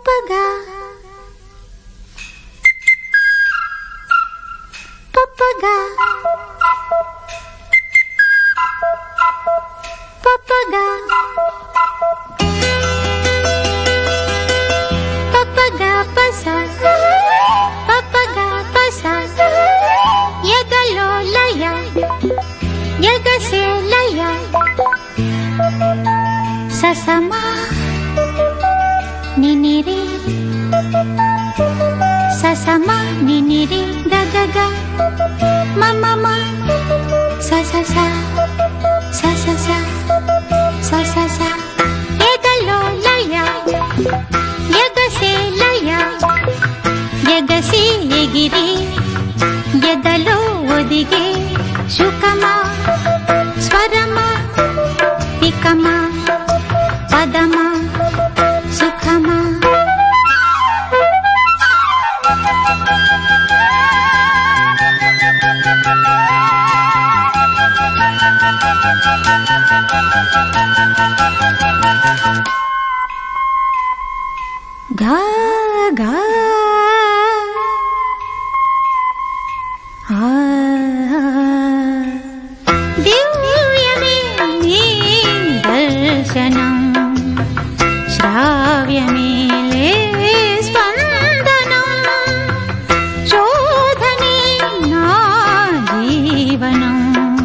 పప్పగా పప్పగా పప్పగా పప్పగా పసా పప్పగా పసా ఎగలో లయ ఎగసే లయ ససమా నినిరి ససమా నినిరి గగగ మమమ ససస ససస ససస ఎగలో లయ ఎగసే లయ ఎగసి ఎగిరి ఎదలో ఒదిగే శుకమా స్వరమా పికమా పదమా సుఖమా గా గా దివ్యమే నీ దర్శనం శ్రావ్యమేలే స్పందనం శోధనే నా జీవనం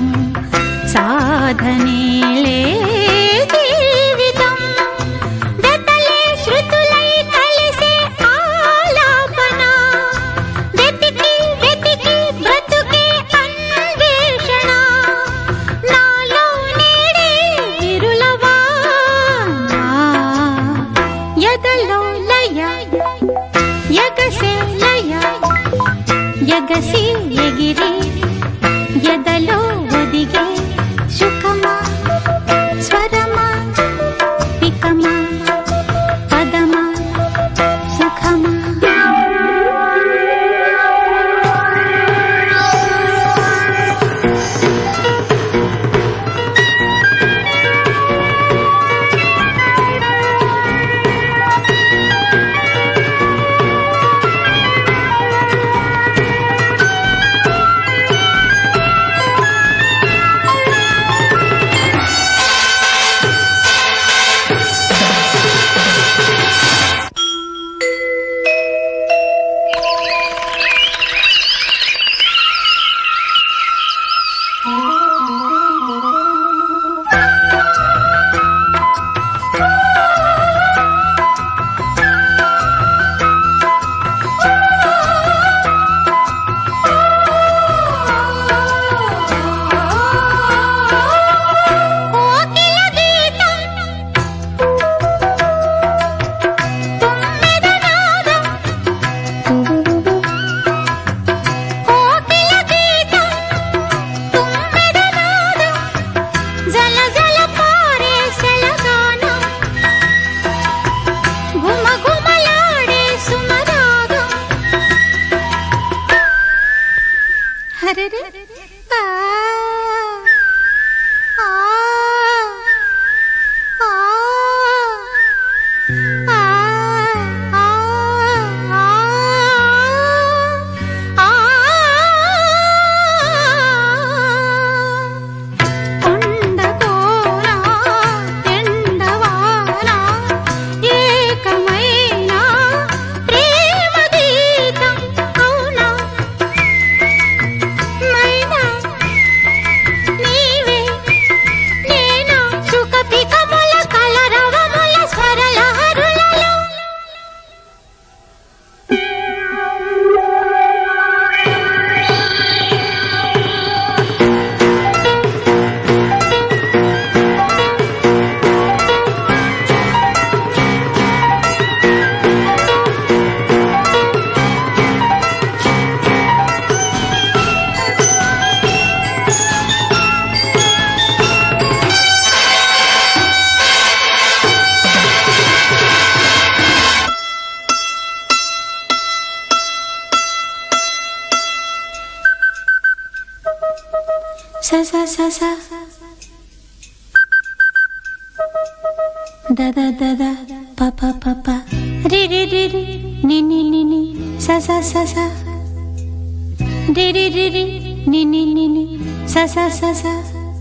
సాధనేలే జీవితం వెతలే శృతులై కలిసే ఆలాపన వెతికి వెతికి బ్రతుకే అన్వేషణ నాలో నేడే విరులవానా ఎదలో లయ ఎగసే లయ ఎగసి ఎగిరి ఎదలో ఒదిగే శుకమా స్వరమా పికమా పదమా సుఖమా sa sa sa sa da da da da pa pa pa re re re re ni ni ni ni sa sa sa sa re re re re ni ni ni ni sa sa sa sa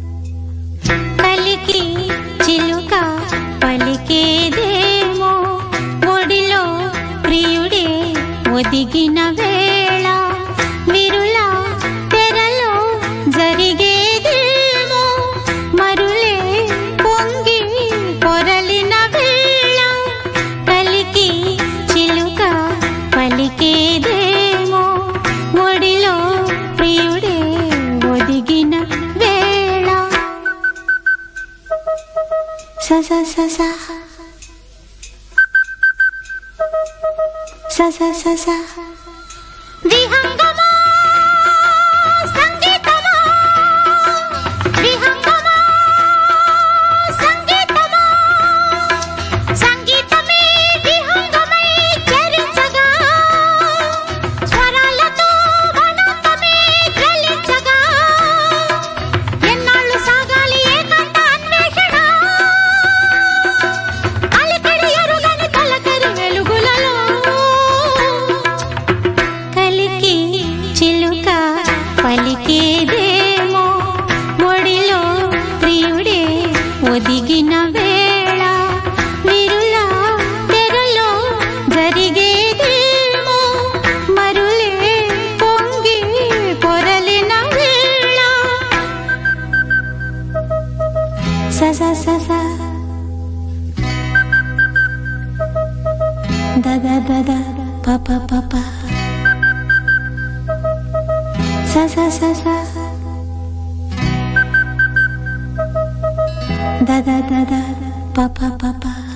కలికి చిలుక పలికేదేమో ఒడిలో ప్రియుడే ఒదిగిన వేళ విరుల తెరలో జరిగేదేమో మరులే పొంగి పొరలిన వేళ కలికి చిలుక పలికేదేమో ఒడిలో ప్రియుడే ఒదిగిన వేళ sa sa sa sa sa sa sa sa విహంగమా సంగీతమా విహంగమా సంగీతమా సంగీతమే విహంగమై చరించగా స్వరాలతో వనంతమే జ్వలించగా ఎన్నాళ్ళు సాగాలి ఏకాంత అన్వేషణ అలకడి ఎరుగని తలకరి వెలుగులలో కలికి చిలుక పలికేదేమో ఒడిలో ప్రియుడే ఒదిగిన వేళ విరుల తెరలో జరిగేదేమో మరులే పొంగి పొరలిన వేళ sa sa sa sa da da da da pa pa pa pa sa sa sa sa da da da da pa pa pa pa